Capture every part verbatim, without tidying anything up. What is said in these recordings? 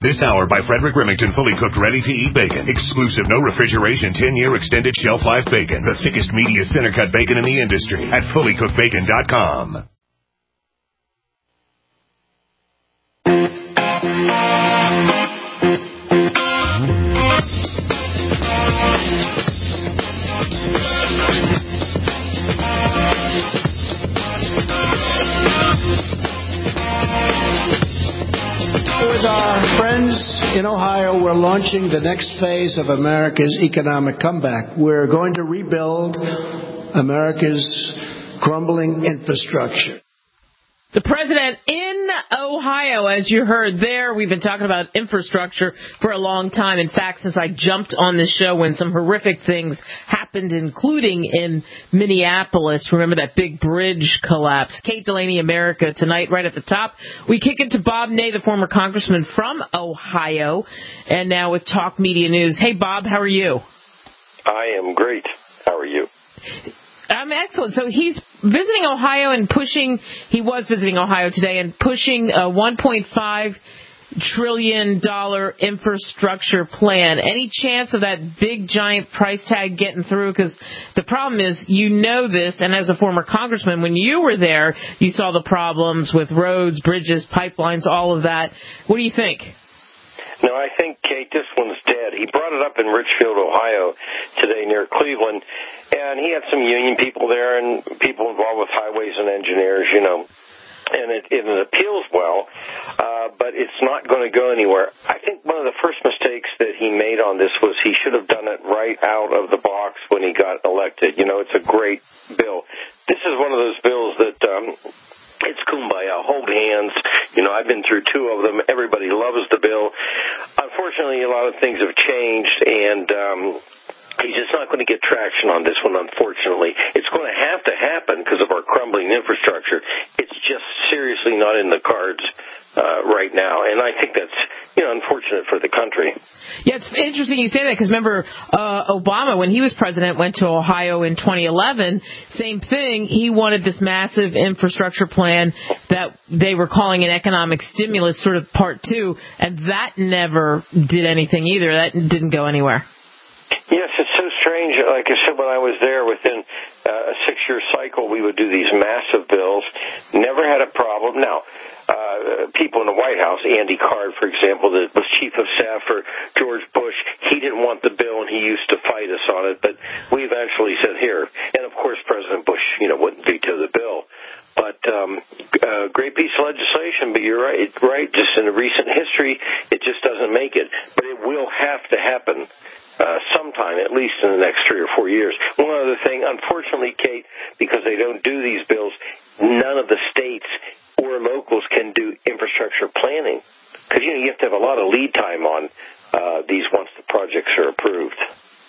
This hour by Frederick Remington, fully cooked, ready-to-eat bacon. Exclusive, no refrigeration, ten-year extended shelf life bacon. The thickest, meatiest, center-cut bacon in the industry at fully cooked bacon dot com. With our friends in Ohio, we're launching the next phase of America's economic comeback. We're going to rebuild America's crumbling infrastructure. The president in Ohio, as you heard there, we've been talking about infrastructure for a long time. In fact, since I jumped on the show when some horrific things happened, including in Minneapolis. Remember that big bridge collapse? Kate Delaney, America Tonight, right at the top. We kick it to Bob Ney, the former congressman from Ohio, and now with Talk Media News. Hey, Bob, how are you? I am great. How are you? I'm excellent. So he's visiting Ohio and pushing, he was visiting Ohio today and pushing a one point five trillion dollars infrastructure plan. Any chance of that big, giant price tag getting through? Because the problem is, you know this, and as a former congressman, when you were there, you saw the problems with roads, bridges, pipelines, all of that. What do you think? No, I think, Kate, this one's dead. He brought it up in Richfield, Ohio, today near Cleveland, and he had some union people there and people involved with highways and engineers, you know, and it, it appeals well, uh, but it's not going to go anywhere. I think one of the first mistakes that he made on this was he should have done it right out of the box when he got elected. You know, it's a great bill. This is one of those bills that... Um, It's kumbaya, hold hands. You know, I've been through two of them. Everybody loves the bill. Unfortunately, a lot of things have changed, and um, he's just not going to get traction on this one, unfortunately. It's going to have to happen because of our crumbling infrastructure. It's just seriously not in the cards uh, right now, and I think that's, you know, unfortunate for the country. Yeah, it's interesting you say that because remember uh, Obama, when he was president, went to Ohio in twenty eleven. Same thing. He wanted this massive infrastructure plan that they were calling an economic stimulus, sort of part two, and that never did anything either. That didn't go anywhere. Yes, it's so strange. Like I said, when I was there, within uh, a six-year cycle, we would do these massive bills. Never had a problem. Now, uh, people in the White House, Andy Card, for example, that was chief of staff for George Bush, he didn't want the bill, and he used to fight us on it. But we eventually said, here. And, of course, President Bush, you know, wouldn't veto the bill. But um, uh, great piece of legislation, but you're right, right. Just in the recent history, it just doesn't make it. But it will have to happen uh, sometime, at least in the next three or four years. One other thing, unfortunately, Kate, because they don't do these bills, none of the states or locals can do infrastructure planning. Because, you know, you have to have a lot of lead time on uh, these once the projects are approved.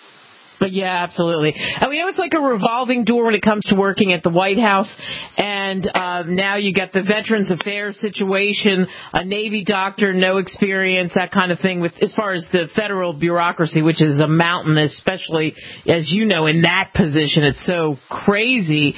But yeah, absolutely. And we know it's like a revolving door when it comes to working at the White House. And uh, now you got the Veterans Affairs situation, a Navy doctor, no experience, that kind of thing, with as far as the federal bureaucracy, which is a mountain, especially, as you know, in that position. It's so crazy.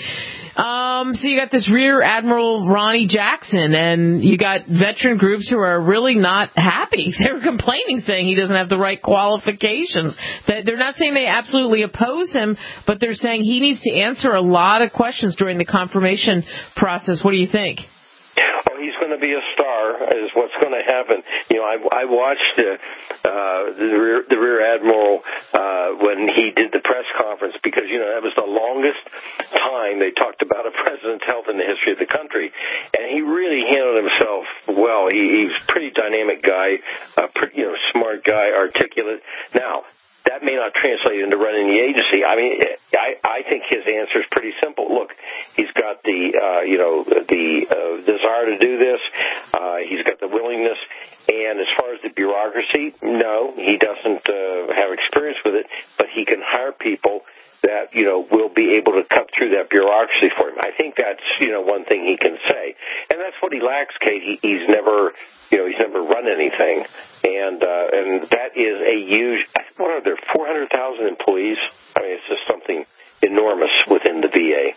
Um, so you got this Rear Admiral Ronnie Jackson, and you got veteran groups who are really not happy. They're complaining, saying he doesn't have the right qualifications. That they're not saying they absolutely oppose him, but they're saying he needs to answer a lot of questions during the confirmation process. What do you think? Oh, he's going to be a star, is what's going to happen. You know, I, I watched uh, uh, the, rear, the Rear Admiral uh, when he did the press conference because, you know, that was the longest time they talked about a president's health in the history of the country. And he really handled himself well. He, he's a pretty dynamic guy, a pretty, you know, smart guy, articulate. Now, that may not translate into running the agency. I mean, I, I think his answer is pretty simple. Look, he's got the, uh, you know, the uh, desire to do this. Uh, he's got the willingness. And as far as the bureaucracy, no, he doesn't uh, have experience with it, but he can hire people that, you know, will be able to cut through that bureaucracy for him. I think that's, you know, one thing he can say. And that's what he lacks, Kate. He, he's never, you know, he's never run anything. And uh, and that is a huge, what are there, four hundred thousand employees? I mean, it's just something enormous within the V A.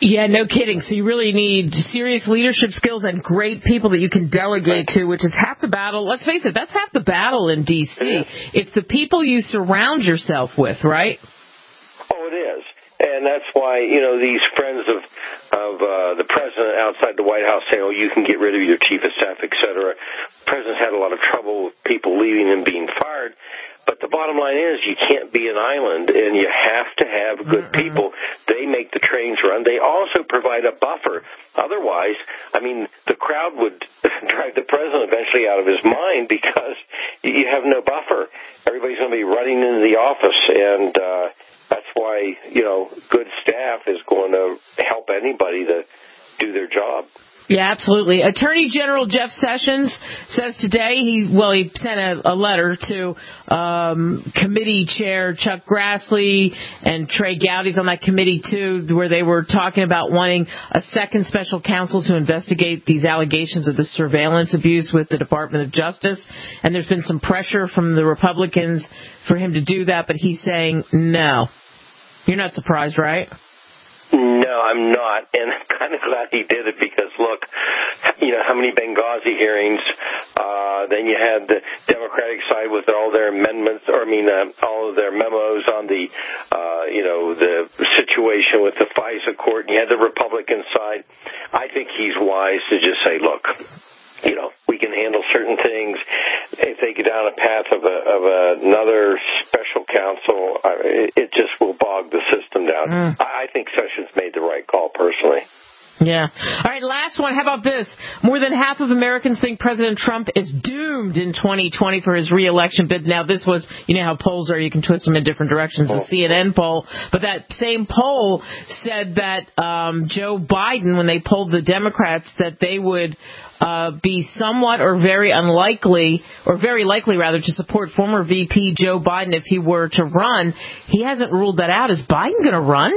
Yeah, no kidding. So you really need serious leadership skills and great people that you can delegate to, which is half the battle. Let's face it, that's half the battle in D C. Yeah. It's the people you surround yourself with, right? Oh, it is. And that's why, you know, these friends of of uh, the president outside the White House say, oh, you can get rid of your chief of staff, et cetera. The president's had a lot of trouble with people leaving and being fired. But the bottom line is you can't be an island, and you have to have good people. They make the trains run. They also provide a buffer. Otherwise, I mean, the crowd would drive the president eventually out of his mind because you have no buffer. Everybody's going to be running into the office, and uh, that's why, you know, good staff is going to help anybody to do their job. Yeah, absolutely. Attorney General Jeff Sessions says today he, well, he sent a, a letter to um, committee chair Chuck Grassley and Trey Gowdy's on that committee, too, where they were talking about wanting a second special counsel to investigate these allegations of the surveillance abuse with the Department of Justice. And there's been some pressure from the Republicans for him to do that, but he's saying no. You're not surprised, right? No, I'm not, and I'm kind of glad he did it because, look, you know, how many Benghazi hearings, uh, then you had the Democratic side with all their amendments, or I mean, uh, all of their memos on the, uh, you know, the situation with the FISA court, and you had the Republican side. I think he's wise to just say, look, you know, we can handle certain things. If they get down a path of, a, of a, another special counsel, uh, it just will bog the system down. Mm. I think Sessions made the right call, personally. Yeah. All right, last one. How about this? More than half of Americans think President Trump is doomed in twenty twenty for his re-election bid. Now, this was, you know how polls are, you can twist them in different directions, the C N N poll. But that same poll said that um, Joe Biden, when they polled the Democrats, that they would uh, be somewhat or very unlikely, or very likely, rather, to support former V P Joe Biden if he were to run. He hasn't ruled that out. Is Biden going to run?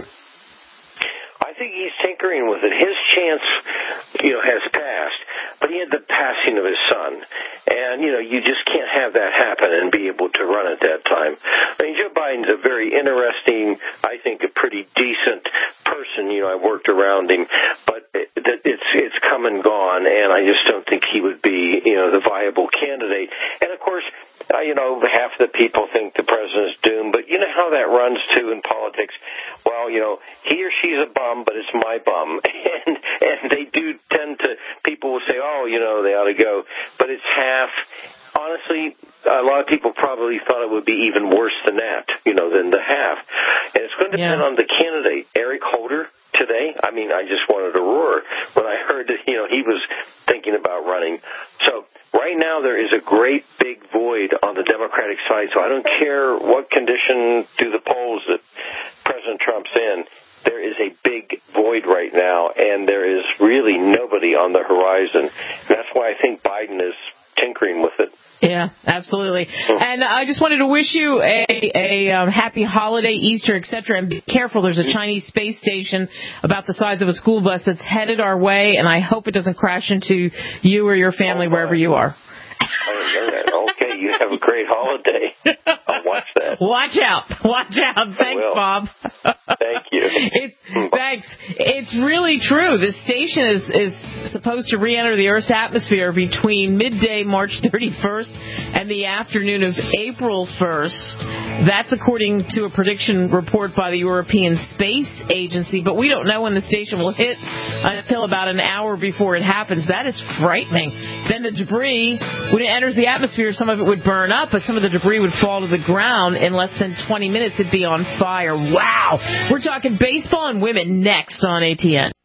I think he's tinkering with it. His chance, you know, has passed, but he had the passing of his son. And, you know, you just can't have that happen and be able to run at that time. I mean, Joe Biden's a very interesting, I think a pretty decent person. You know, I worked around him, but it, it's it's come and gone, and I just don't think he would be, you know, the viable candidate. And, of course, uh, you know, half the people think the president's doomed, but you know how that runs, too, in politics. Well, you know, he or she's a bum, but it's my bum. And and they do tend to, people will say, oh, you know, they ought to go. But it's half. Honestly, a lot of people probably thought it would be even worse than that, you know, than the half. And it's going to depend yeah. on the candidate. Eric Holder today, I mean, I just wanted to roar when I heard that, you know, he was thinking about running. So right now there is a great big void on the Democratic side. So I don't care what condition do the polls that President Trump's in. There is a big void right now, and there is really nobody on the horizon. And that's why I think Biden is tinkering with it. Yeah, absolutely. And I just wanted to wish you a, a um, happy holiday, Easter, et cetera. And be careful. There's a Chinese space station about the size of a school bus that's headed our way, and I hope it doesn't crash into you or your family, oh, wherever you are. I didn't know that. Okay, you have a great holiday. I'll watch that. Watch out. Watch out. Thanks, Bob. Thank you. It, thanks. It's really true. The station is, is supposed to re-enter the Earth's atmosphere between midday March thirty-first and the afternoon of April first. That's according to a prediction report by the European Space Agency, but we don't know when the station will hit until about an hour before it happens. That is frightening. Then the debris, when it enters the atmosphere, some of it would burn up, but some of the debris would fall to the ground. In less than twenty minutes, it'd be on fire. Wow! We're talking baseball and women next on A T N.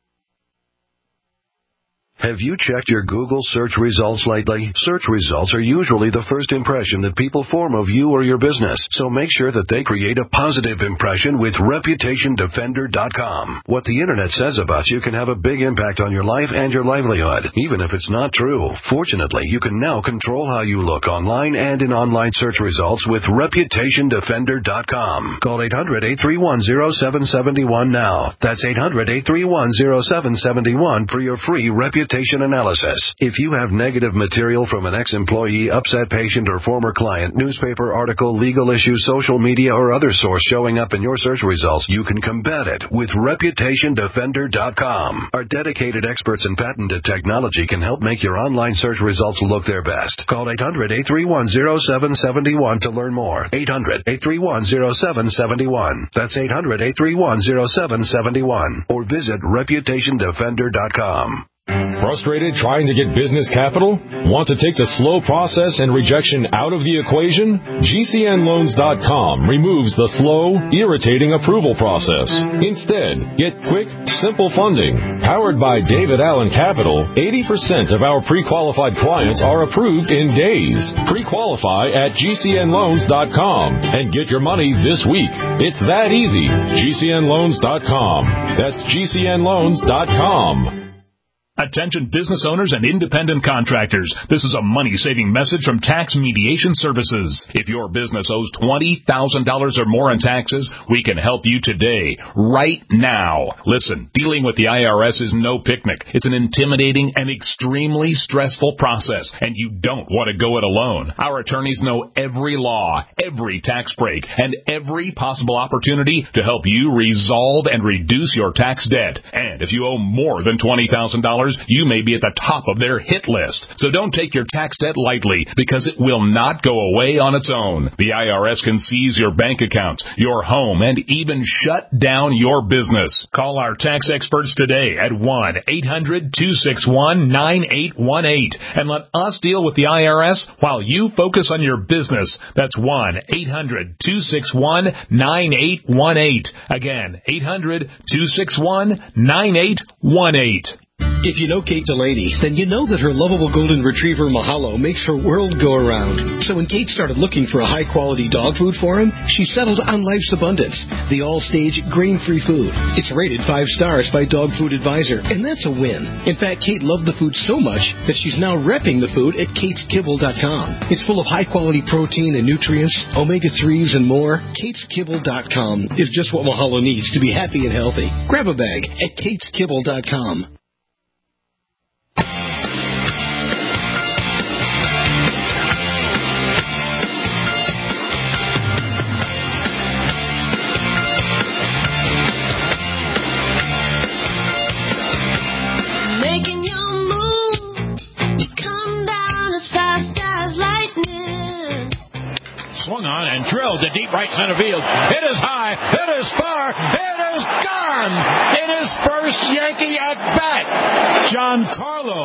Have you checked your Google search results lately? Search results are usually the first impression that people form of you or your business, so make sure that they create a positive impression with Reputation Defender dot com. What the Internet says about you can have a big impact on your life and your livelihood, even if it's not true. Fortunately, you can now control how you look online and in online search results with Reputation Defender dot com. Call eight hundred, eight three one, zero seven seven one now. That's eight hundred, eight three one, zero seven seven one for your free Reputation reputation analysis. If you have negative material from an ex-employee, upset patient, or former client, newspaper article, legal issue, social media, or other source showing up in your search results, you can combat it with reputation defender dot com. Our dedicated experts in patented technology can help make your online search results look their best. Call eight hundred, eight three one, zero seven seven one to learn more. eight hundred, eight three one, zero seven seven one. That's eight hundred, eight three one, zero seven seven one. Or visit reputation defender dot com. Frustrated trying to get business capital? Want to take the slow process and rejection out of the equation? G C N loans dot com removes the slow, irritating approval process. Instead, get quick, simple funding. Powered by David Allen Capital, eighty percent of our pre-qualified clients are approved in days. Pre-qualify at G C N loans dot com and get your money this week. It's that easy. G C N loans dot com. That's G C N loans dot com. Attention business owners and independent contractors. This is a money-saving message from Tax Mediation Services. If your business owes twenty thousand dollars or more in taxes, we can help you today, right now. Listen, dealing with the I R S is no picnic. It's an intimidating and extremely stressful process, and you don't want to go it alone. Our attorneys know every law, every tax break, and every possible opportunity to help you resolve and reduce your tax debt. And if you owe more than twenty thousand dollars, you may be at the top of their hit list. So don't take your tax debt lightly, because it will not go away on its own. The I R S can seize your bank accounts, your home, and even shut down your business. Call our tax experts today at one eight hundred, two six one, nine eight one eight and let us deal with the I R S while you focus on your business. That's one eight hundred, two six one, nine eight one eight. Again, eight hundred, two six one, nine eight one eight. If you know Kate Delaney, then you know that her lovable golden retriever Mahalo makes her world go around. So when Kate started looking for a high-quality dog food for him, she settled on Life's Abundance, the all-stage grain-free food. It's rated five stars by Dog Food Advisor, and that's a win. In fact, Kate loved the food so much that she's now repping the food at kates kibble dot com. It's full of high-quality protein and nutrients, omega threes, and more. kates kibble dot com is just what Mahalo needs to be happy and healthy. Grab a bag at kates kibble dot com. Swung on and drilled to deep right center field. It is high. It is far. It is gone. In his first Yankee at bat, Giancarlo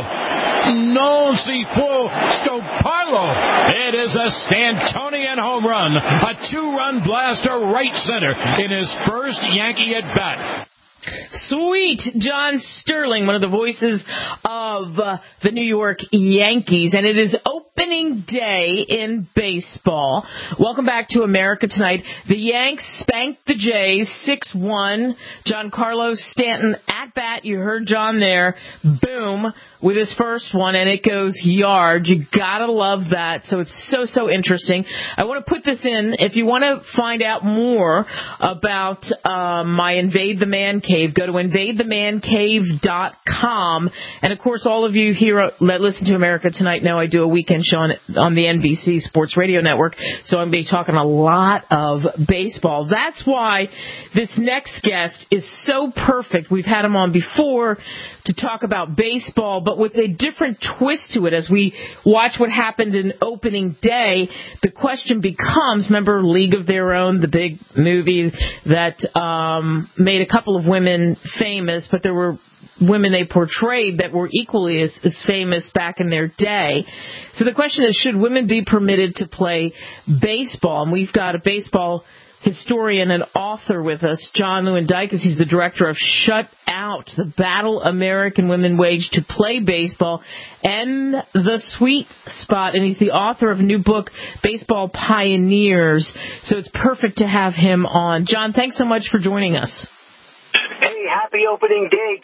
non si può stopparlo. It is a Stantonian home run, a two-run blaster right center in his first Yankee at bat. Sweet John Sterling, one of the voices of uh, the New York Yankees, and it is opening day in baseball. Welcome back to America Tonight. The Yanks spanked the Jays six one. Giancarlo Stanton at bat. You heard John there. Boom, with his first one, and it goes yard. You gotta love that. So it's so, so interesting. I want to put this in. If you want to find out more about uh, my Invade the Man Cave, go to invade the man cave dot com. And, of course, all of you here that listen to America Tonight know I do a weekend show on, on the N B C Sports Radio Network, so I'm going to be talking a lot of baseball. That's why this next guest is so perfect. We've had him on before to talk about baseball, but with a different twist to it. As we watch what happened in opening day, the question becomes, remember League of Their Own, the big movie that um, made a couple of women famous, but there were women they portrayed that were equally as, as famous back in their day. So the question is, should women be permitted to play baseball? And we've got a baseball historian and author with us, John Lewandowski. He's the director of Shut Out, the battle American women wage to play baseball, and The Sweet Spot. And he's the author of a new book, Baseball Pioneers. So it's perfect to have him on. John, thanks so much for joining us. Hey, happy opening day,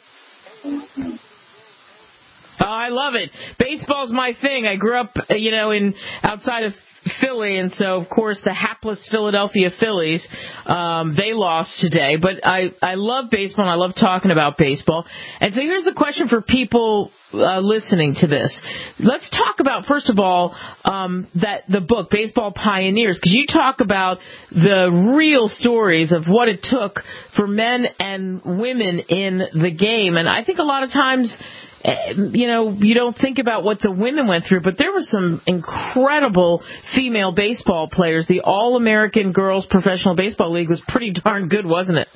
Kate. Oh, I love it. Baseball's my thing. I grew up, you know, in outside of Philly, and so, of course, the hapless Philadelphia Phillies, um, they lost today. But I, I love baseball, and I love talking about baseball. And so here's the question for people uh, listening to this. Let's talk about, first of all, um, that the book, Baseball Pioneers, because you talk about the real stories of what it took for men and women in the game. And I think a lot of times, you know, you don't think about what the women went through, but there were some incredible female baseball players. The All-American Girls Professional Baseball League was pretty darn good, wasn't it?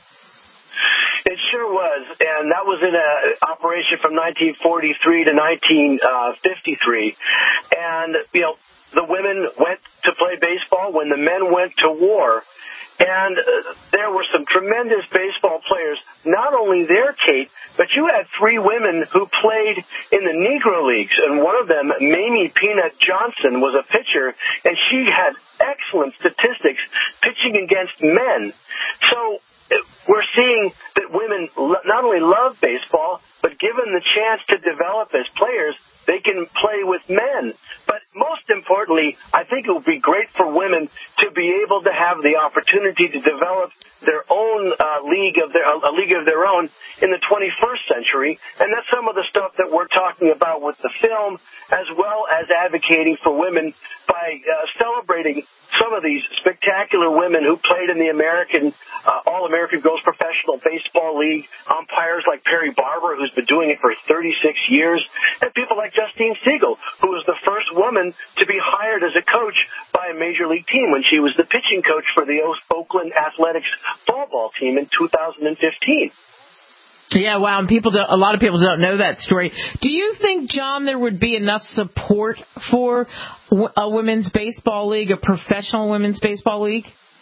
It sure was, and that was in a operation from nineteen forty-three to nineteen fifty-three. And, you know, the women went to play baseball when the men went to war. And uh, there were some tremendous baseball players, not only there, Kate, but you had three women who played in the Negro Leagues, and one of them, Mamie Peanut Johnson, was a pitcher, and she had excellent statistics pitching against men. So uh, we're seeing that women lo- not only love baseball, but given the chance to develop as players, they can play with men. But most importantly, I think it would be great for women to be able to have the opportunity to develop their own uh, league of their a league of their own in the twenty-first century. And that's some of the stuff that we're talking about with the film, as well as advocating for women by uh, celebrating some of these spectacular women who played in the American uh, All-American Girls Professional Baseball League, umpires like Perry Barber, who's been doing it for thirty-six years, and people like Justine Siegel, who was the first woman to be hired as a coach by a major league team when she was the pitching coach for the Oakland Athletics fall ball team in two thousand fifteen. Yeah, wow, and people don't, a lot of people don't know that story. Do you think, John, there would be enough support for a women's baseball league, a professional women's baseball league?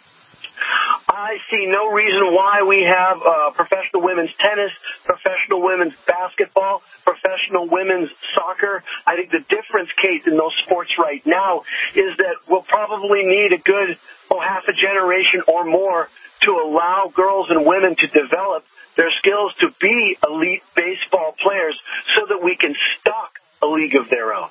I see no reason why we have uh, professional women's tennis, professional women's basketball, professional women's soccer. I think the difference, Kate, in those sports right now is that we'll probably need a good, oh, half a generation or more to allow girls and women to develop their skills to be elite baseball players so that we can stock a league of their own.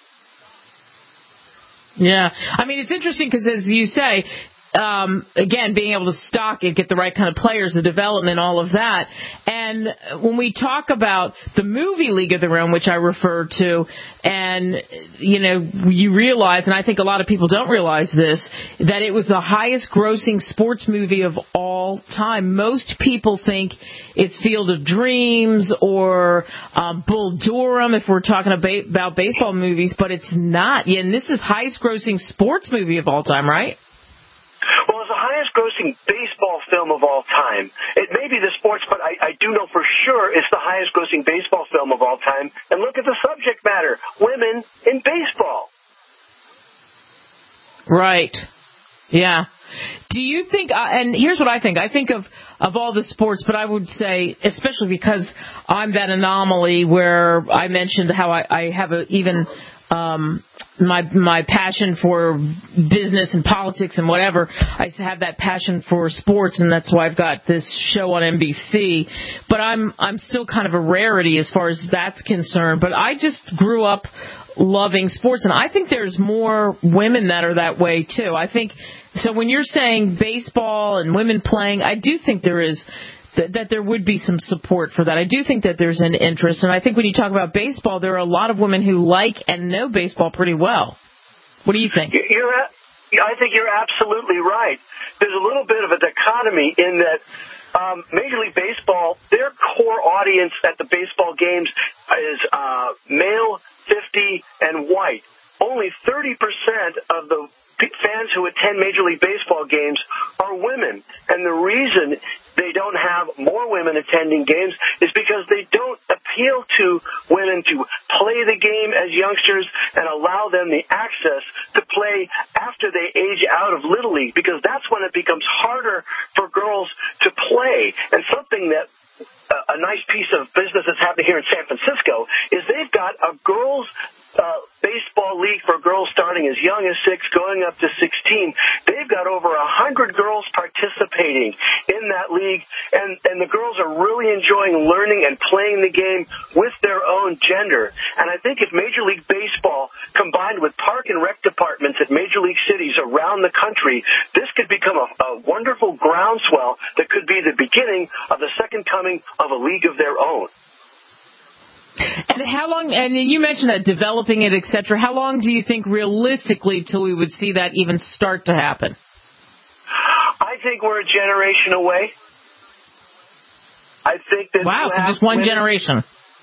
Yeah. I mean, it's interesting because, as you say, Um, again, being able to stock it, get the right kind of players, the development, all of that. And when we talk about the movie League of Their Own, which I referred to, and, you know, you realize, and I think a lot of people don't realize this, that it was the highest grossing sports movie of all time. Most people think it's Field of Dreams or um, Bull Durham, if we're talking about, about baseball movies, but it's not. Yeah, and this is highest grossing sports movie of all time, right? Well, it's the highest grossing baseball film of all time. It may be the sports, but I, I do know for sure it's the highest grossing baseball film of all time. And look at the subject matter, women in baseball. Right. Yeah. Do you think, uh, and here's what I think, I think of, of all the sports, but I would say, especially because I'm that anomaly where I mentioned how I, I have a, even um, my my passion for business and politics and whatever, I have that passion for sports, and that's why I've got this show on N B C. But I'm I'm still kind of a rarity as far as that's concerned. But I just grew up loving sports, and I think there's more women that are that way too. I think so. When you're saying baseball and women playing, I do think there is. That, that there would be some support for that. I do think that there's an interest, and I think when you talk about baseball, there are a lot of women who like and know baseball pretty well. What do you think? You're, I think you're absolutely right. There's a little bit of a dichotomy in that um, Major League Baseball, their core audience at the baseball games is uh, male, fifty, and white. Only thirty percent of the fans who attend Major League Baseball games are women. And the reason they don't have more women attending games is because they don't appeal to women to play the game as youngsters and allow them the access to play after they age out of Little League, because that's when it becomes harder for girls to play. And something that a nice piece of business that's happening here in San Francisco is they've got a girls' uh, baseball league for girls starting starting as young as six, going up to sixteen. They've got over a hundred girls participating in that league, and, and the girls are really enjoying learning and playing the game with their own gender. And I think if Major League Baseball combined with park and rec departments at major league cities around the country, this could become a, a wonderful groundswell that could be the beginning of the second coming of a league of their own. And how long, and you mentioned that, developing it, et cetera, how long do you think realistically till we would see that even start to happen? I think we're a generation away. I think that wow, so just one women, generation.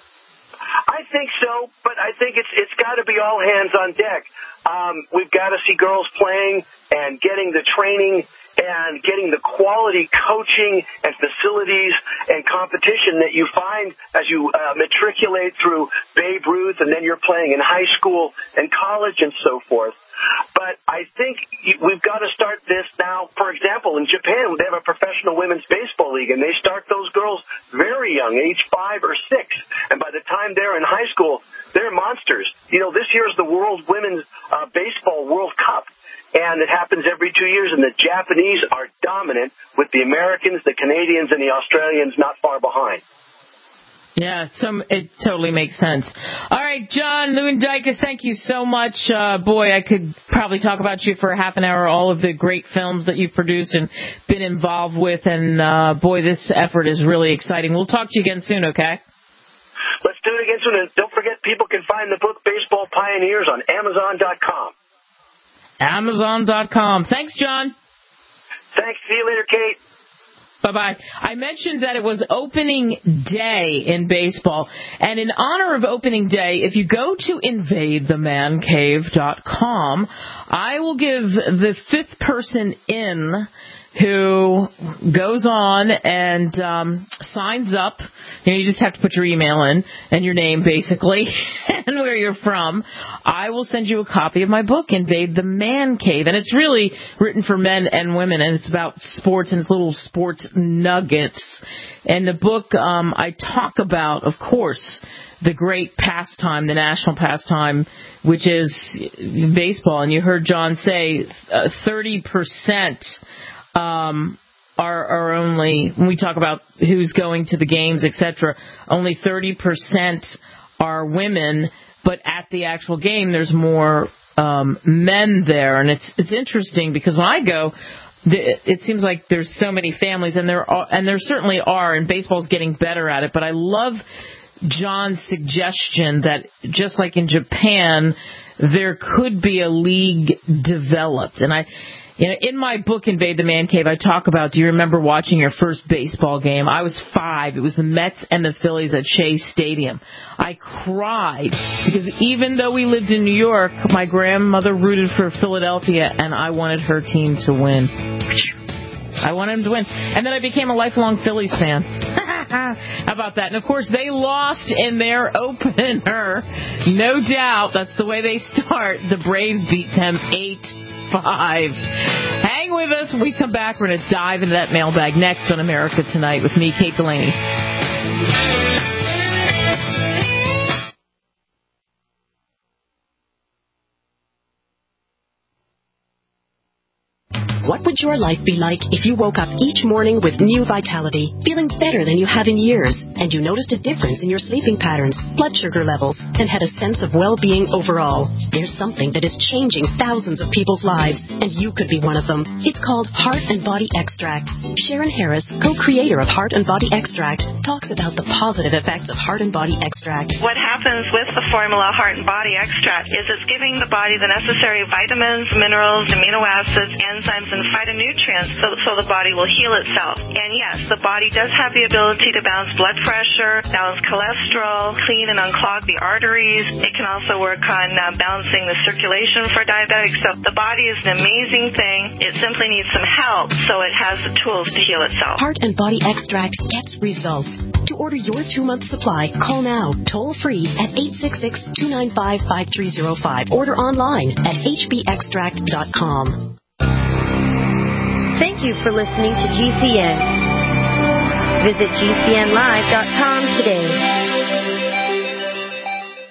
I think so, but I think it's it's got to be all hands on deck. Um, we've got to see girls playing and getting the training and getting the quality coaching and facilities and competition that you find as you uh, matriculate through Babe Ruth, and then you're playing in high school and college and so forth. But I think we've got to start this now. For example, in Japan, they have a professional women's baseball league, and they start those girls very young, age five or six. And by the time they're in high school, they're monsters. You know, this year is the World Women's uh, Baseball World Cup. And it happens every two years, and the Japanese are dominant with the Americans, the Canadians, and the Australians not far behind. Yeah, some, it totally makes sense. All right, John Lewandowski, thank you so much. Uh, boy, I could probably talk about you for a half an hour, all of the great films that you've produced and been involved with. And, uh, boy, this effort is really exciting. We'll talk to you again soon, okay? Let's do it again soon. And don't forget, people can find the book Baseball Pioneers on Amazon dot com. Amazon dot com. Thanks, John. Thanks. See you later, Kate. Bye-bye. I mentioned that it was opening day in baseball. And in honor of opening day, if you go to invade the man cave dot com, I will give the fifth person in who goes on and um, signs up. You know, you just have to put your email in and your name, basically, and where you're from. I will send you a copy of my book, Invade the Man Cave. And it's really written for men and women, and it's about sports and it's little sports nuggets. And the book, um, I talk about, of course, the great pastime, the national pastime, which is baseball. And you heard John say uh, thirty percent Um, are, are only, when we talk about who's going to the games, et cetera, only thirty percent are women, but at the actual game, there's more um, men there. And it's it's interesting because when I go, the, it seems like there's so many families, and there are, and there certainly are, and baseball's getting better at it. But I love John's suggestion that just like in Japan, there could be a league developed. And I... You know, in my book, Invade the Man Cave, I talk about, do you remember watching your first baseball game? I was five. It was the Mets and the Phillies at Shea Stadium. I cried because even though we lived in New York, my grandmother rooted for Philadelphia, and I wanted her team to win. I wanted them to win. And then I became a lifelong Phillies fan. How about that? And, of course, they lost in their opener. No doubt. That's the way they start. The Braves beat them eight five. Hang with us. When we come back, we're going to dive into that mailbag next on America Tonight with me, Kate Delaney. What would your life be like if you woke up each morning with new vitality, feeling better than you have in years, and you noticed a difference in your sleeping patterns, blood sugar levels, and had a sense of well-being overall? There's something that is changing thousands of people's lives, and you could be one of them. It's called Heart and Body Extract. Sharon Harris, co-creator of Heart and Body Extract, talks about the positive effects of Heart and Body Extract. What happens with the formula Heart and Body Extract is it's giving the body the necessary vitamins, minerals, amino acids, enzymes, and phytonutrients so, so the body will heal itself. And yes, the body does have the ability to balance blood pressure, balance cholesterol, clean and unclog the arteries. It can also work on uh, balancing the circulation for diabetics. So the body is an amazing thing. It simply needs some help so it has the tools to heal itself. Heart and Body Extract gets results. To order your two-month supply, call now, toll-free at eight six six, two nine five, five three zero five. Order online at h b extract dot com. Thank you for listening to G C N. Visit G C N live dot com today.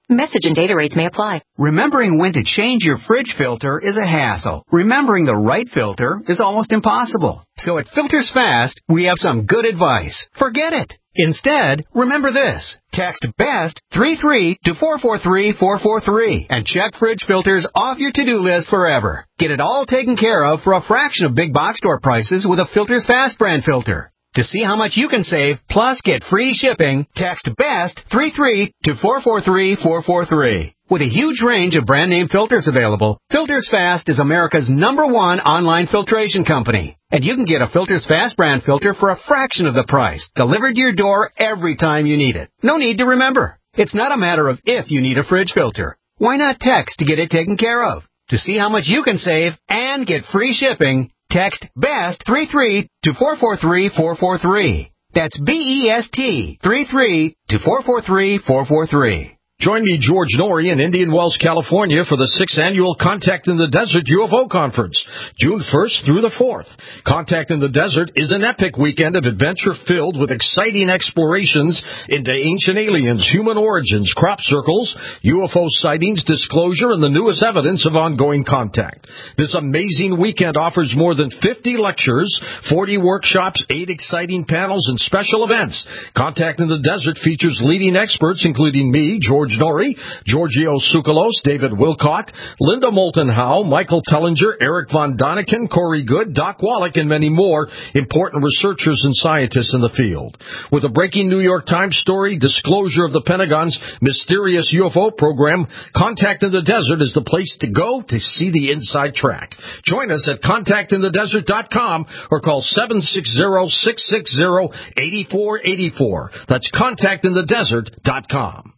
Message and data rates may apply. Remembering when to change your fridge filter is a hassle. Remembering the right filter is almost impossible. So at Filters Fast, we have some good advice. Forget it. Instead, remember this. Text BEST three three to four four three four four three and check fridge filters off your to-do list forever. Get it all taken care of for a fraction of big box store prices with a Filters Fast brand filter. To see how much you can save, plus get free shipping, text BEST three three to four four three four four three. With a huge range of brand name filters available, Filters Fast is America's number one online filtration company. And you can get a Filters Fast brand filter for a fraction of the price, delivered to your door every time you need it. No need to remember. It's not a matter of if you need a fridge filter. Why not text to get it taken care of? To see how much you can save and get free shipping, text BEST three three to four four three four four three. That's B E S T three three to four four three four four three. Join me, George Norrie, in Indian Wells, California for the sixth Annual Contact in the Desert U F O Conference, June first through the fourth. Contact in the Desert is an epic weekend of adventure filled with exciting explorations into ancient aliens, human origins, crop circles, U F O sightings, disclosure, and the newest evidence of ongoing contact. This amazing weekend offers more than fifty lectures, forty workshops, eight exciting panels, and special events. Contact in the Desert features leading experts, including me, George Norrie, Giorgio Tsoukalos, David Wilcock, Linda Moulton Howe, Michael Tellinger, Eric Von Daniken, Corey Good, Doc Wallach, and many more important researchers and scientists in the field. With a breaking New York Times story, disclosure of the Pentagon's mysterious U F O program, Contact in the Desert is the place to go to see the inside track. Join us at contact in the desert dot com or call seven six zero, six six zero, eight four eight four. That's contact in the desert dot com.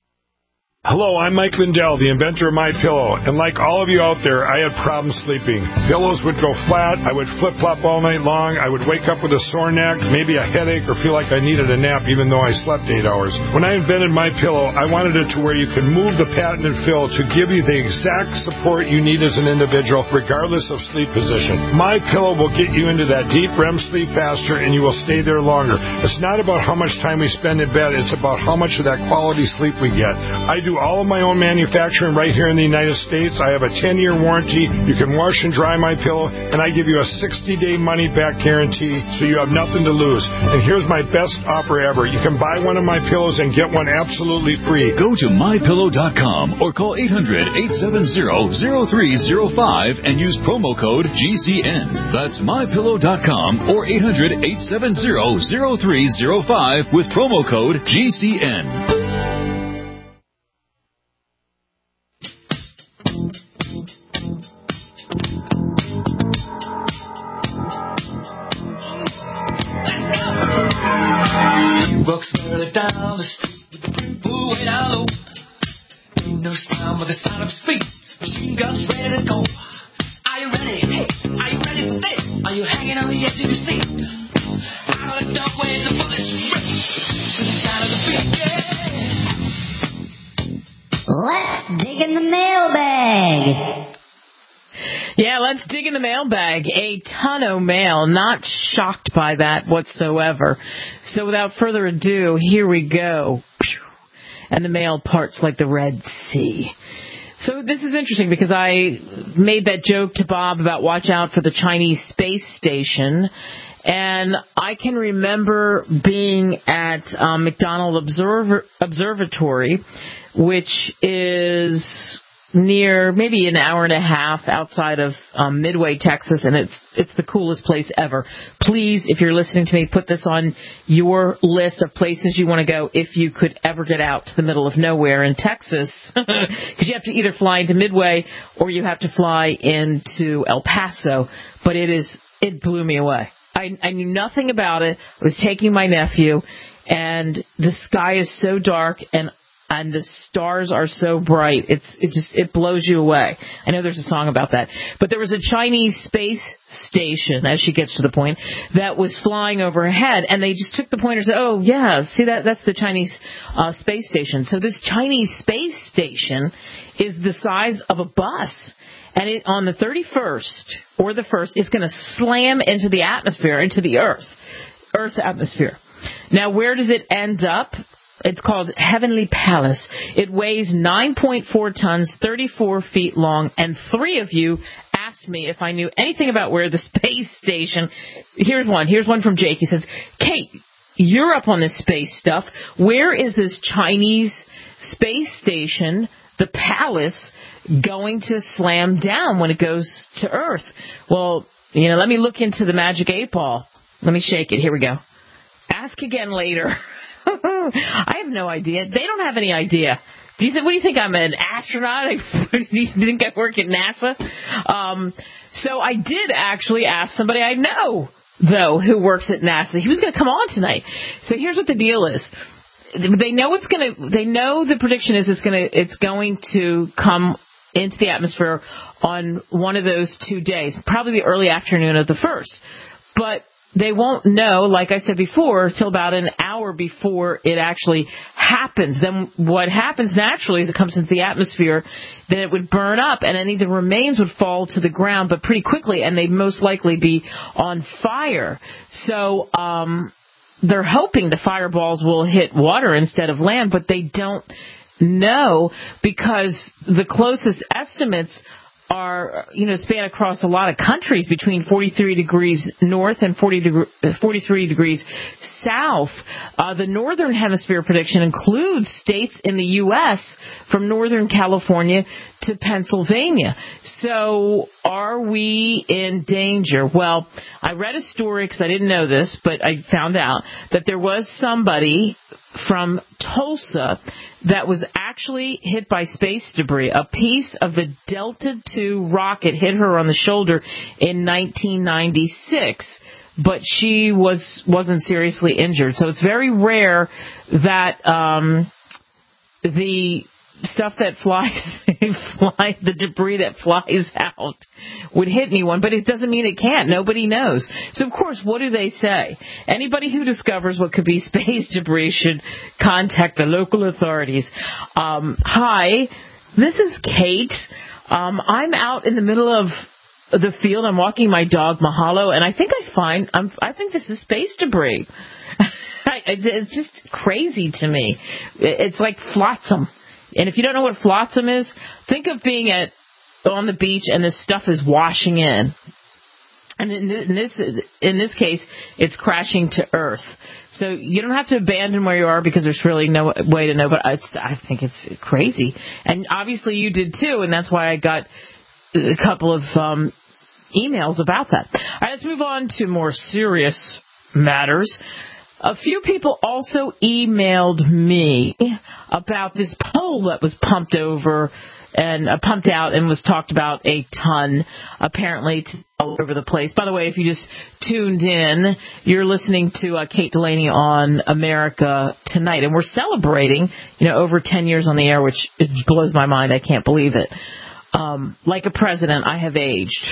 Hello, I'm Mike Lindell, the inventor of MyPillow, and like all of you out there, I had problems sleeping. Pillows would go flat, I would flip-flop all night long, I would wake up with a sore neck, maybe a headache, or feel like I needed a nap even though I slept eight hours. When I invented MyPillow, I wanted it to where you could move the patented fill to give you the exact support you need as an individual, regardless of sleep position. MyPillow will get you into that deep R E M sleep faster, and you will stay there longer. It's not about how much time we spend in bed, it's about how much of that quality sleep we get. I do all of my own manufacturing right here in the United States. I have a ten-year warranty. You can wash and dry my pillow, and I give you a sixty-day money-back guarantee, so you have nothing to lose. And here's my best offer ever. You can buy one of my pillows and get one absolutely free. Go to my pillow dot com or call eight hundred, eight seven zero, zero three zero five and use promo code G C N. That's my pillow dot com or eight hundred, eight seven zero, zero three zero five with promo code G C N. Down the street with the brim pulled way down low. Ain't no sound but the sound of his feet. Machine guns ready to go. Are you ready? Hey, are you ready for this? Are you hanging on the edge of your seat? Out of the dark waves of bullets rip to the sound of the beat. Yeah. Let's dig in the mailbag. Yeah, let's dig in the mailbag. A ton of mail. Not shocked by that whatsoever. So without further ado, here we go. And the mail parts like the Red Sea. So this is interesting because I made that joke to Bob about watch out for the Chinese space station. And I can remember being at um, McDonald Observer- Observatory, which is near maybe an hour and a half outside of um, Midway, Texas, and it's it's the coolest place ever. Please, if you're listening to me, put this on your list of places you want to go if you could ever get out to the middle of nowhere in Texas, because you have to either fly into Midway or you have to fly into El Paso. But it is it blew me away. I, I knew nothing about it. I was taking my nephew, and the sky is so dark, and And the stars are so bright. It's it just it blows you away. I know there's a song about that. But there was a Chinese space station, as she gets to the point, that was flying overhead, and they just took the pointer and said, "Oh yeah, see that that's the Chinese uh, space station." So this Chinese space station is the size of a bus, and it on the thirty-first or the first, it's going to slam into the atmosphere, into the Earth, Earth's atmosphere. Now, where does it end up? It's called Heavenly Palace. It weighs nine point four tons, thirty-four feet long, and three of you asked me if I knew anything about where the space station. Here's one. Here's one from Jake. He says, Kate, you're up on this space stuff. Where is this Chinese space station, the Palace, going to slam down when it goes to Earth? Well, you know, let me look into the magic eight ball. Let me shake it. Here we go. Ask again later. I have no idea. They don't have any idea. Do you think? What do you think? I'm an astronaut? Do you think I work at NASA? Um, so I did actually ask somebody I know, though, who works at NASA. He was going to come on tonight. So here's what the deal is. They know it's going to. They know the prediction is it's going to. It's going to come into the atmosphere on one of those two days, probably the early afternoon of the first. But they won't know, like I said before, till about an hour before it actually happens. Then what happens naturally is it comes into the atmosphere, then it would burn up, and any of the remains would fall to the ground, but pretty quickly, and they'd most likely be on fire. So um, they're hoping the fireballs will hit water instead of land, but they don't know because the closest estimates are, you know, span across a lot of countries between forty-three degrees north and forty deg- forty-three degrees south. Uh, the Northern Hemisphere prediction includes states in the U S from Northern California to Pennsylvania. So are we in danger? Well, I read a story because I didn't know this, but I found out that there was somebody from Tulsa that was actually hit by space debris. A piece of the Delta two rocket hit her on the shoulder in nineteen ninety-six, but she was, wasn't seriously injured. So it's very rare that um, the stuff that flies, fly, the debris that flies out would hit anyone, but it doesn't mean it can't. Nobody knows. So, of course, what do they say? Anybody who discovers what could be space debris should contact the local authorities. Um, hi, this is Kate. Um, I'm out in the middle of the field. I'm walking my dog, Mahalo, and I think I find, I'm, I think this is space debris. It's just crazy to me. It's like flotsam. And if you don't know what flotsam is, think of being at on the beach and this stuff is washing in. And in this in this case, it's crashing to Earth. So you don't have to abandon where you are because there's really no way to know. But it's, I think it's crazy. And obviously you did too, and that's why I got a couple of um, emails about that. All right, let's move on to more serious matters. A few people also emailed me about this poll that was pumped over and uh, pumped out and was talked about a ton, apparently, to, all over the place. By the way, if you just tuned in, you're listening to uh, Kate Delaney on America Tonight, and we're celebrating, you know, over ten years on the air, which it blows my mind. I can't believe it. Um, like a president, I have aged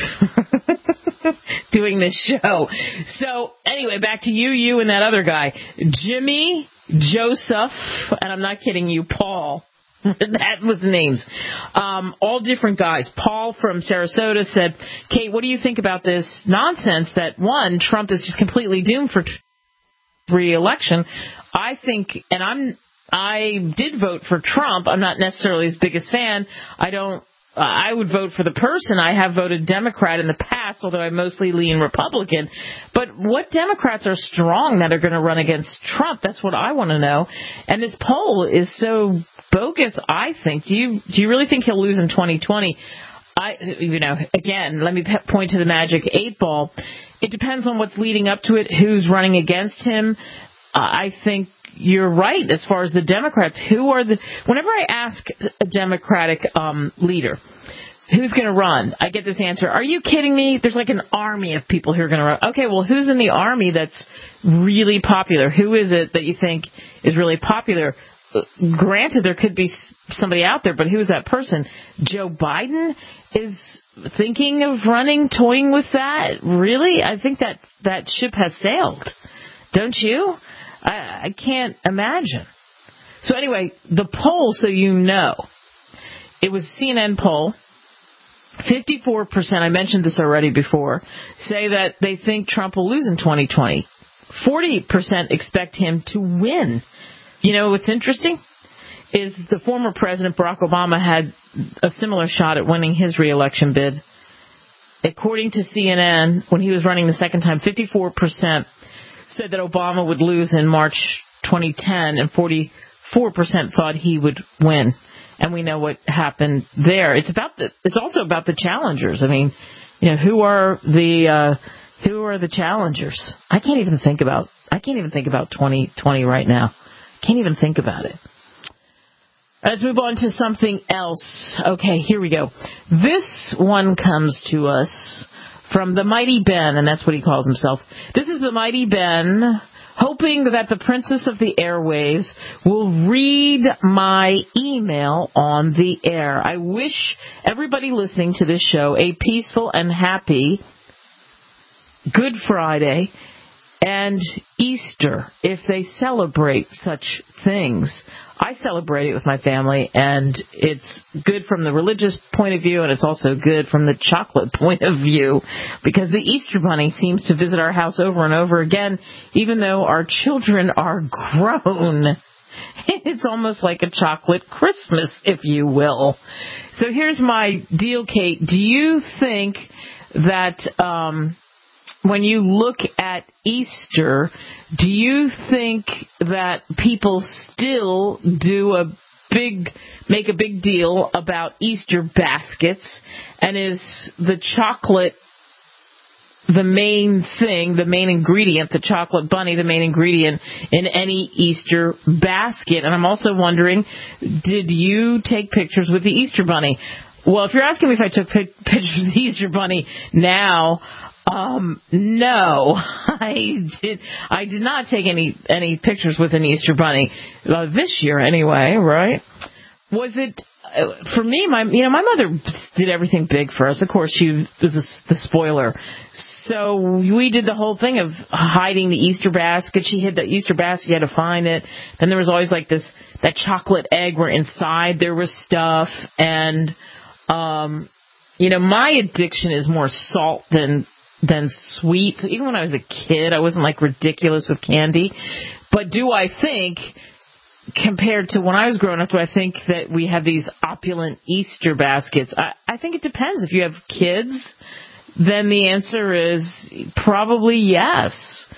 doing this show. So anyway, back to you, you and that other guy, Jimmy, Joseph, and I'm not kidding you, Paul. That was the names. Um, all different guys. Paul from Sarasota said, Kate, what do you think about this nonsense that, one, Trump is just completely doomed for re-election? I think, and I'm, I did vote for Trump. I'm not necessarily his biggest fan. I don't, uh, I would vote for the person. I have voted Democrat in the past, although I mostly lean Republican. But what Democrats are strong that are going to run against Trump? That's what I want to know. And this poll is so bogus, I think. Do you do you really think he'll lose in twenty twenty? I, you know, again, let me point to the magic eight ball. It depends on what's leading up to it, who's running against him. Uh, I think you're right as far as the Democrats. Who are the? Whenever I ask a Democratic um, leader who's going to run, I get this answer: are you kidding me? There's like an army of people who are going to run. Okay, well, who's in the army that's really popular? Who is it that you think is really popular? Granted, there could be somebody out there, but who is that person? Joe Biden is thinking of running, toying with that? Really? I think that that ship has sailed. Don't you? I, I can't imagine. So anyway, the poll, so you know, it was a C N N poll. fifty-four percent, I mentioned this already before, say that they think Trump will lose in twenty twenty. forty percent expect him to win. you know what's interesting is the former President Barack Obama had a similar shot at winning his reelection bid. According to C N N, when he was running the second time, fifty-four percent said that Obama would lose in March twenty ten, and forty-four percent thought he would win. And we know what happened there. It's about the. It's also about the challengers. I mean, you know, who are the uh, who are the challengers? I can't even think about. I can't even think about twenty twenty right now. Can't even think about it. Let's move on to something else. Okay, here we go. This one comes to us from the Mighty Ben, and that's what he calls himself. This is the Mighty Ben, hoping that the Princess of the Airwaves will read my email on the air. I wish everybody listening to this show a peaceful and happy Good Friday and Easter, if they celebrate such things. I celebrate it with my family, and it's good from the religious point of view, and it's also good from the chocolate point of view, because the Easter Bunny seems to visit our house over and over again, even though our children are grown. It's almost like a chocolate Christmas, if you will. So here's my deal, Kate. Do you think that um, when you look at Easter, do you think that people still do a big, make a big deal about Easter baskets? And is the chocolate the main thing, the main ingredient, the chocolate bunny, the main ingredient in any Easter basket? And I'm also wondering, did you take pictures with the Easter bunny? Well, if you're asking me if I took pic- pictures of the Easter bunny now, Um, no, I did. I did not take any any pictures with an Easter bunny uh, this year, anyway. Right? Was it uh, for me? My, you know, my mother did everything big for us. Of course, she was a, the spoiler, so we did the whole thing of hiding the Easter basket. She hid the Easter basket. You had to find it. Then there was always like this that chocolate egg where inside there was stuff, and um, you know, my addiction is more salt than. than sweet. So even when I was a kid, I wasn't like ridiculous with candy. But do I think, compared to when I was growing up, do I think that we have these opulent Easter baskets? I, I think it depends. If you have kids, then the answer is probably yes.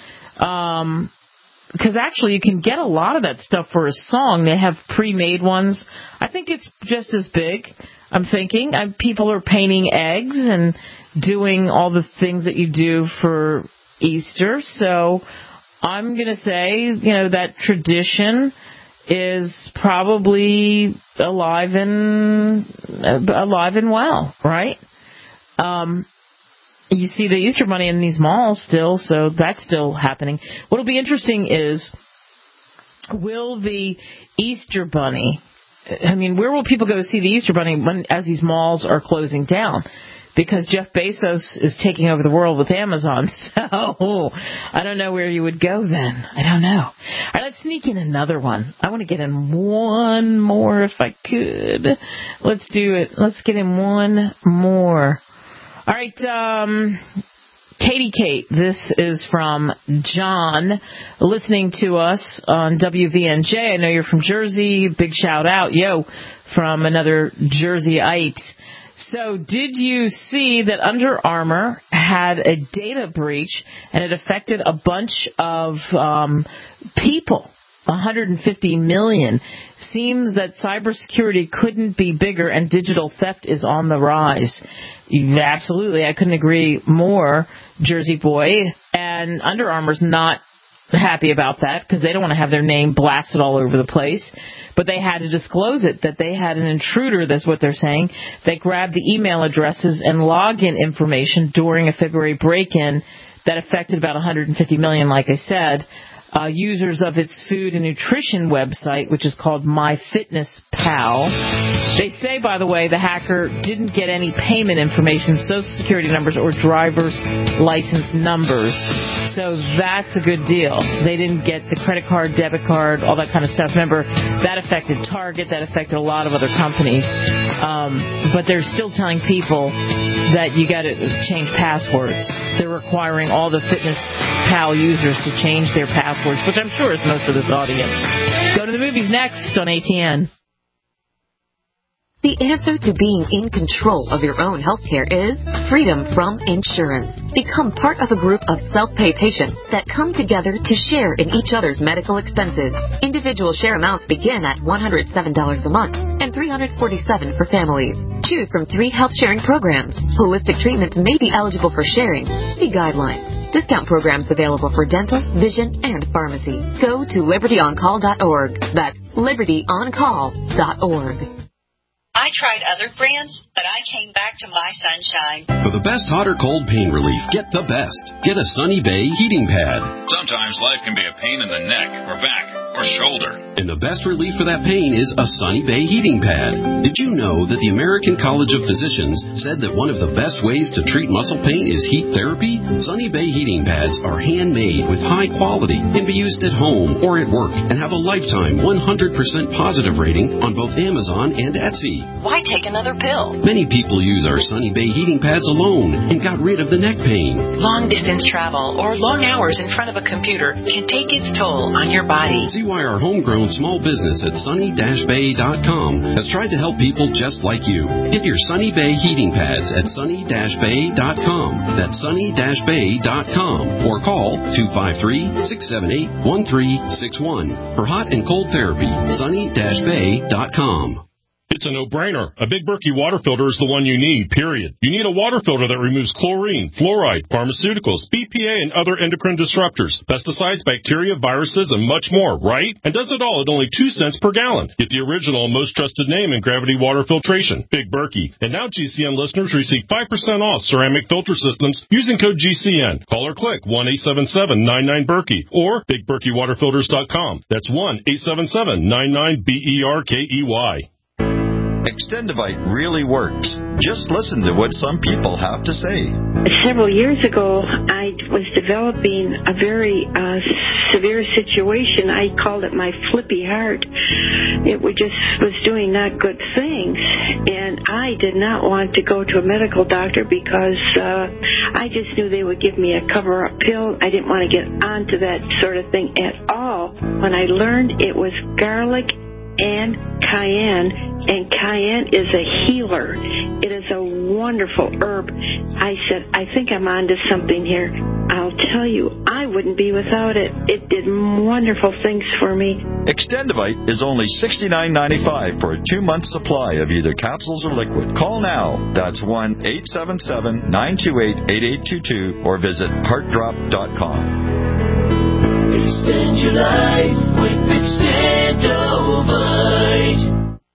Um, because actually you can get a lot of that stuff for a song. They have pre-made ones. I think it's just as big. I'm thinking I, people are painting eggs and doing all the things that you do for Easter. So I'm going to say, you know, that tradition is probably alive and alive and well, right? Um, you see the Easter Bunny in these malls still, so that's still happening. What'll be interesting is, will the Easter Bunny, I mean, where will people go to see the Easter Bunny when, as these malls are closing down? Because Jeff Bezos is taking over the world with Amazon, so I don't know where you would go then. I don't know. All right, let's sneak in another one. I want to get in one more if I could. Let's do it. Let's get in one more. All right, um, Katie Kate, this is from John, listening to us on W V N J. I know you're from Jersey. Big shout out, yo, from another Jerseyite. So did you see that Under Armour had a data breach and it affected a bunch of um, people, one hundred fifty million? Seems that cybersecurity couldn't be bigger and digital theft is on the rise. Absolutely, I couldn't agree more, Jersey boy. And Under Armour's not happy about that because they don't want to have their name blasted all over the place. But they had to disclose it, that they had an intruder, that's what they're saying. They grabbed the email addresses and login information during a February break-in that affected about one hundred fifty million, like I said. Uh, users of its food and nutrition website, which is called MyFitnessPal. They say, by the way, the hacker didn't get any payment information, social security numbers, or driver's license numbers. So that's a good deal. They didn't get the credit card, debit card, all that kind of stuff. Remember, that affected Target. That affected a lot of other companies. Um, but they're still telling people that you got to change passwords. They're requiring all the Fitness Pal users to change their passwords, which I'm sure is most of this audience. Go to the movies next on A T N. The answer to being in control of your own healthcare is freedom from insurance. Become part of a group of self-pay patients that come together to share in each other's medical expenses. Individual share amounts begin at one hundred seven dollars a month and three hundred forty-seven dollars for families. Choose from three health-sharing programs. Holistic treatments may be eligible for sharing. See guidelines. Discount programs available for dental, vision, and pharmacy. Go to liberty on call dot org. That's liberty on call dot org. I tried other brands, but I came back to My Sunshine. For the best hot or cold pain relief, get the best. Get a Sunny Bay heating pad. Sometimes life can be a pain in the neck or back or shoulder. And the best relief for that pain is a Sunny Bay heating pad. Did you know that the American College of Physicians said that one of the best ways to treat muscle pain is heat therapy? Sunny Bay heating pads are handmade with high quality, can be used at home or at work, and have a lifetime one hundred percent positive rating on both Amazon and Etsy. Why take another pill? Many people use our Sunny Bay heating pads alone and got rid of the neck pain. Long distance travel or long hours in front of a computer can take its toll on your body. See why our homegrown small business at sunny dash bay dot com has tried to help people just like you. Get your Sunny Bay heating pads at sunny dash bay dot com. That's sunny dash bay dot com or call two five three, six seven eight, one three six one for hot and cold therapy. sunny dash bay dot com. It's a no-brainer. A Big Berkey water filter is the one you need, period. You need a water filter that removes chlorine, fluoride, pharmaceuticals, B P A, and other endocrine disruptors, pesticides, bacteria, viruses, and much more, right? And does it all at only two cents per gallon. Get the original and most trusted name in gravity water filtration, Big Berkey. And now G C N listeners receive five percent off ceramic filter systems using code G C N. Call or click one eight seven seven nine nine Berkey or big berkey water filters dot com. That's one eight seven seven nine nine B E R K E Y. Extendivite really works. Just listen to what some people have to say. Several years ago, I was developing a very uh, severe situation. I called it my flippy heart. It was just was doing not good things, and I did not want to go to a medical doctor because uh, I just knew they would give me a cover-up pill. I didn't want to get onto that sort of thing at all. When I learned it was garlic and cayenne, and cayenne is a healer. It is a wonderful herb. I said, I think I'm onto something here. I'll tell you, I wouldn't be without it. It did wonderful things for me. Extendivite is only sixty-nine ninety-five for a two-month supply of either capsules or liquid. Call now. That's one eight seven seven nine two eight eight eight two two or visit heart drop dot com. Extend your life with Extendovite.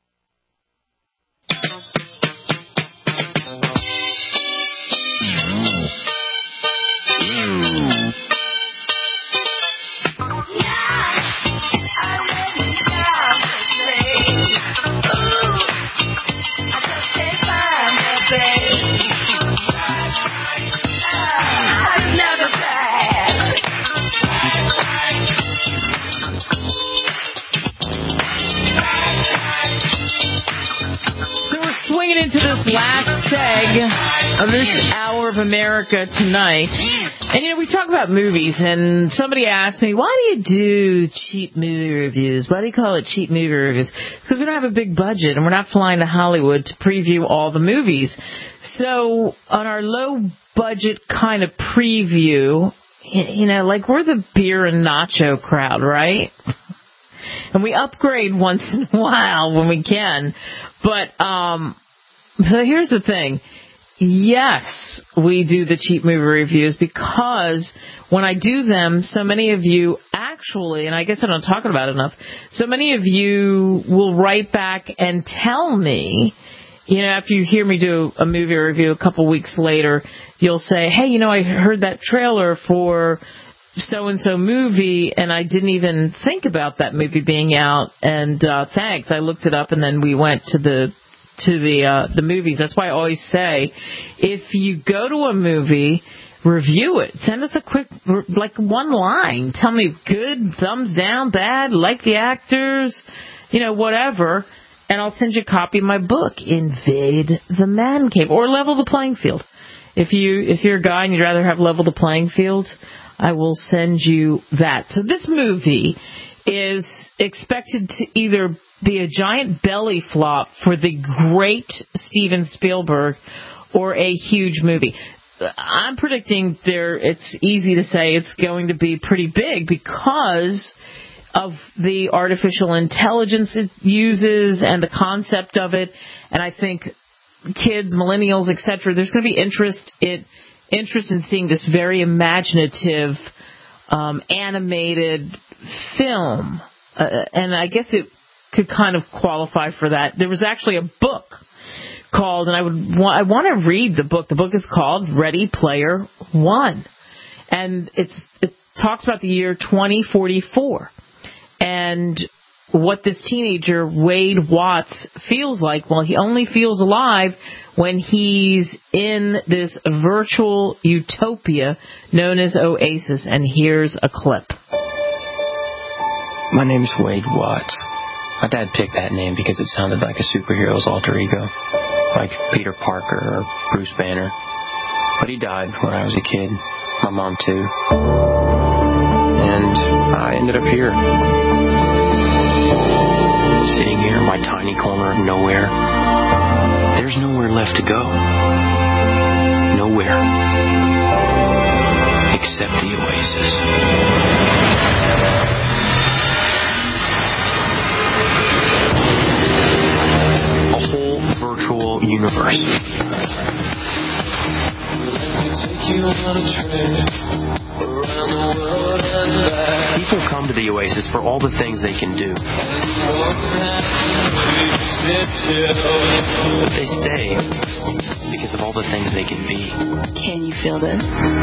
Into this last seg of this hour of America tonight. And, you know, we talk about movies, and somebody asked me, why do you do cheap movie reviews? Why do you call it cheap movie reviews? Because we don't have a big budget, and we're not flying to Hollywood to preview all the movies. So on our low-budget kind of preview, you know, like we're the beer and nacho crowd, right? And we upgrade once in a while when we can. But, um... So here's the thing. Yes, we do the cheap movie reviews because when I do them, so many of you actually, and I guess I don't talk about it enough, so many of you will write back and tell me, you know, after you hear me do a movie review a couple weeks later, you'll say, hey, you know, I heard that trailer for so-and-so movie, and I didn't even think about that movie being out, and uh, thanks, I looked it up, and then we went to the to the uh, the movies. That's why I always say, if you go to a movie, review it. Send us a quick, like one line. Tell me good, thumbs down, bad, like the actors, you know, whatever. and I'll send you a copy of my book, Invade the Man Cave, or Level the Playing Field. If you if you're a guy and you'd rather have Level the Playing Field, I will send you that. So this movie is expected to either be a giant belly flop for the great Steven Spielberg or a huge movie. I'm predicting there. It's easy to say it's going to be pretty big because of the artificial intelligence it uses and the concept of it. And I think kids, millennials, et cetera, there's going to be interest in, interest in seeing this very imaginative, um, animated film. Uh, and I guess it could kind of qualify for that. There was actually a book called, and I would want, I want to read the book. The book is called Ready Player One. And it's, it talks about the year twenty forty-four. And what this teenager, Wade Watts, feels like. Well, he only feels alive when he's in this virtual utopia known as Oasis. And here's a clip. My name's Wade Watts. My dad picked that name because it sounded like a superhero's alter ego, like Peter Parker or Bruce Banner. But he died when I was a kid. My mom, too. And I ended up here. Sitting here in my tiny corner of nowhere. There's nowhere left to go. Nowhere. Except the Oasis. A whole virtual universe. People come to the Oasis for all the things they can do. But they stay because of all the things they can be. Can you feel this?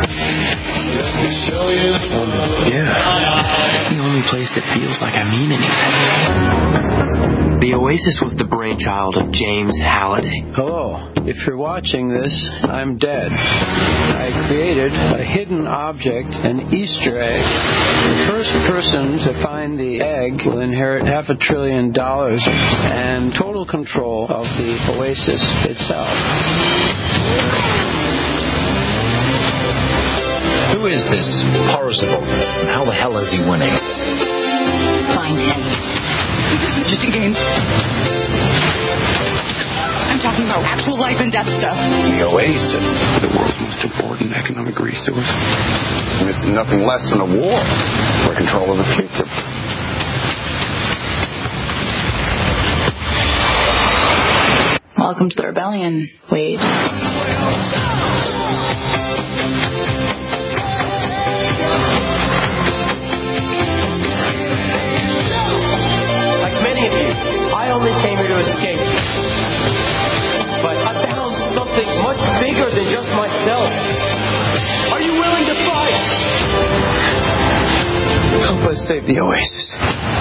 Yeah. The only place that feels like I mean anything. The Oasis was the brainchild of James Halliday. Hello. If you're watching this, I'm dead. I created a hidden object, an Easter egg. The first person to find the egg will inherit half a trillion dollars and total control of the Oasis itself. Who is this Parzival? How the hell is he winning? Find him. Just a game. I'm talking about actual life and death stuff. The Oasis. The world's most important economic resource. And it's nothing less than a war for control of the future. Welcome to the rebellion, Wade. Like many of you, I only came here to escape. But I found something much bigger than just myself. Are you willing to fight? Help us save the Oasis.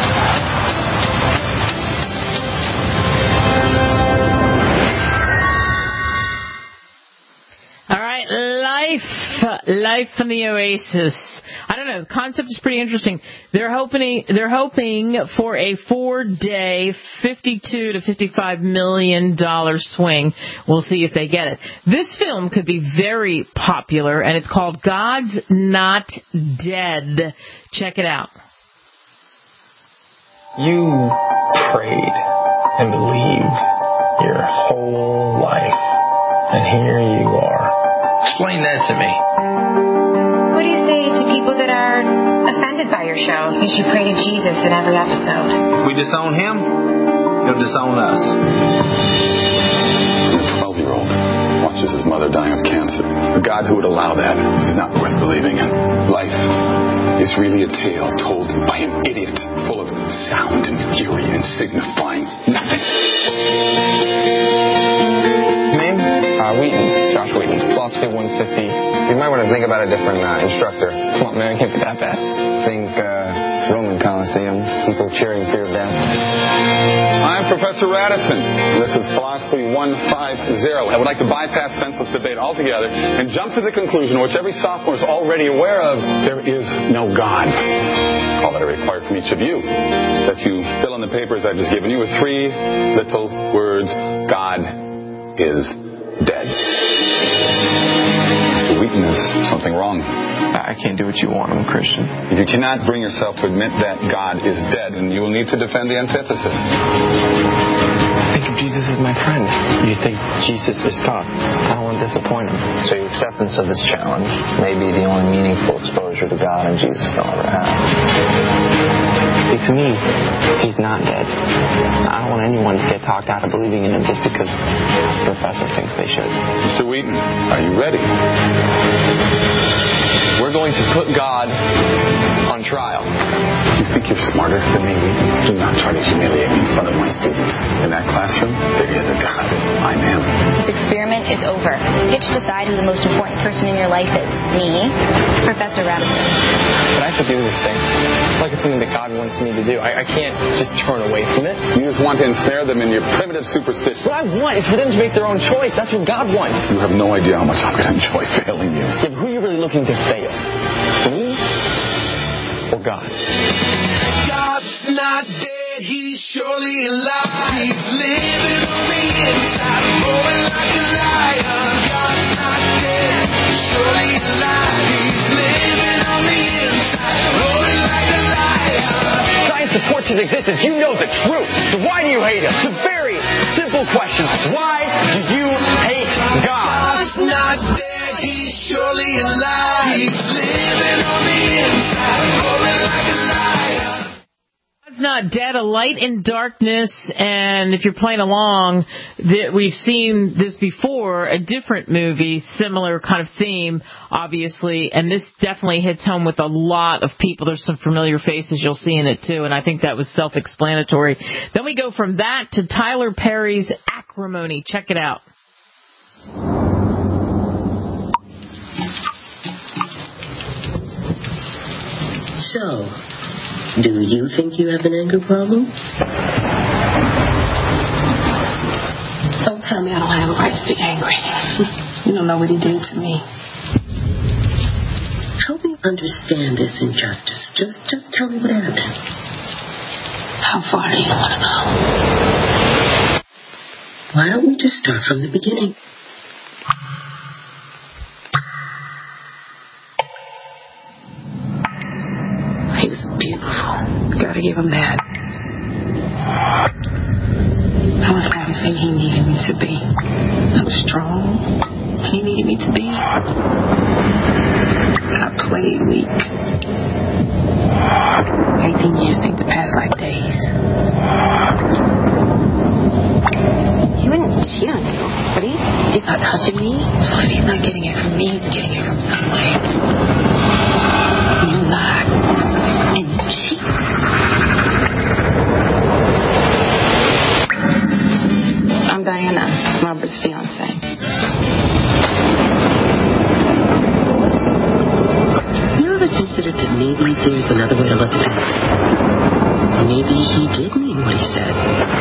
All right, life, life from the Oasis. I don't know. The concept is pretty interesting. They're hoping they're hoping for a four-day, fifty-two to fifty-five million dollar swing. We'll see if they get it. This film could be very popular, and it's called God's Not Dead. Check it out. You prayed and believed your whole life, and here you are. Explain that to me. What do you say to people that are offended by your show? You should pray to Jesus in every episode. If we disown him, he'll disown us. A twelve-year-old watches his mother dying of cancer. A God who would allow that is not worth believing in. Life is really a tale told by an idiot, full of sound and fury and signifying nothing. Name? Uh, Wheaton. Josh Wheaton. Philosophy one fifty. You might want to think about a different uh, instructor. Come on, man, it can't be that bad. Think uh, Roman Coliseum, people cheering fear of death. I'm Professor Radisson, and this is Philosophy one fifty. I would like to bypass senseless debate altogether and jump to the conclusion, which every sophomore is already aware of: there is no God. All that I require from each of you is that you fill in the papers I've just given you with three little words: God is dead. Mister Wheaton, is something wrong? I can't do what you want. I'm a Christian. If you cannot bring yourself to admit that God is dead, then you will need to defend the antithesis. Think of Jesus as my friend. You think Jesus is God. I don't want to disappoint him. So your acceptance of this challenge may be the only meaningful exposure to God and Jesus they'll ever have. See, to me, he's not dead. I don't want anyone to get talked out of believing in him just because this professor thinks they should. Mister Wheaton, are you ready? We're going to put God on trial. You think you're smarter than me, Wheaton? Do not try to humiliate me in front of my students. In that classroom, there is a God. I'm him. This experiment is over. You get to decide who the most important person in your life is. Me, Professor Radisson. But I have to do this thing. Like it's something that God wants me to do. I, I can't just turn away from it. You just want to ensnare them in your primitive superstition. What I want is for them to make their own choice. That's what God wants. You have no idea how much I'm going to enjoy failing you. Yeah, but who are you really looking to fail? Me or God? God's not dead, he's surely alive. He's living on the inside, roaring like a lion. God's not dead, he's surely alive. He's living on the inside, roaring like a lion. Science supports his existence. You know the truth. So why do you hate him? It's a very simple question. Why do you hate God? God's not dead, he's surely alive. He's living on the inside, roaring like a lion. God's Not Dead, A Light in Darkness, and if you're playing along, that we've seen this before, a different movie, similar kind of theme, obviously, and this definitely hits home with a lot of people. There's some familiar faces you'll see in it too, and I think that was self-explanatory. Then we go from that to Tyler Perry's Acrimony. Check it out. So, do you think you have an anger problem? Don't tell me I don't have a right to be angry. You don't know what he did to me. Help me understand this injustice. Just, just tell me what happened. How far do you want to go? Why don't we just start from the beginning? He was beautiful. Gotta give him that. I was everything he needed me to be. I was strong when he needed me to be. I played weak. Eighteen years seemed to pass like days. He wouldn't cheat on you, would he? He's not touching me. So if he's not getting it from me, he's getting it from somewhere. You lie. And you cheat. I'm Diana, Robert's fiance. You ever considered that maybe there's another way to look at this? Maybe he did mean what he said.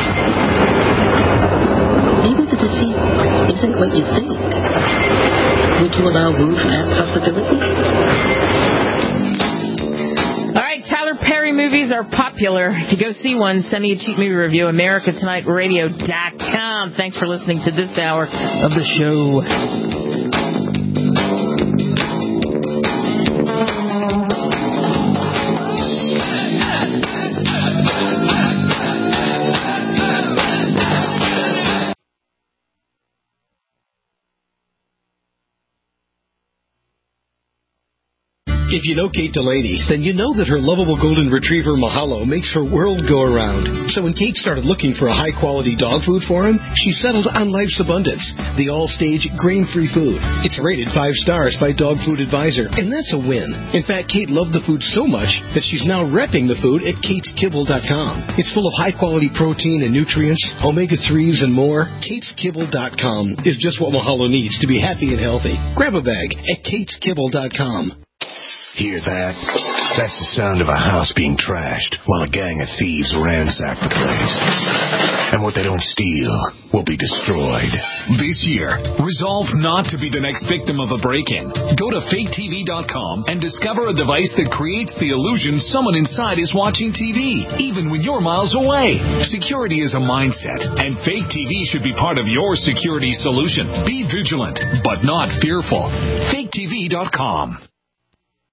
Maybe the deceit isn't what you think. Would you allow room for that possibility? All right, Tyler Perry movies are popular. If you go see one, send me a cheap movie review, America Tonight Radio dot com. Thanks for listening to this hour of the show. If you know Kate Delaney, then you know that her lovable golden retriever Mahalo makes her world go around. So when Kate started looking for a high-quality dog food for him, she settled on Life's Abundance, the all-stage grain-free food. It's rated five stars by Dog Food Advisor, and that's a win. In fact, Kate loved the food so much that she's now repping the food at kates kibble dot com. It's full of high-quality protein and nutrients, omega threes, and more. kates kibble dot com is just what Mahalo needs to be happy and healthy. Grab a bag at kates kibble dot com. Hear that? That's the sound of a house being trashed while a gang of thieves ransack the place. And what they don't steal will be destroyed. This year, resolve not to be the next victim of a break-in. Go to fake T V dot com and discover a device that creates the illusion someone inside is watching T V, even when you're miles away. Security is a mindset, and Fake T V should be part of your security solution. Be vigilant, but not fearful. fake T V dot com.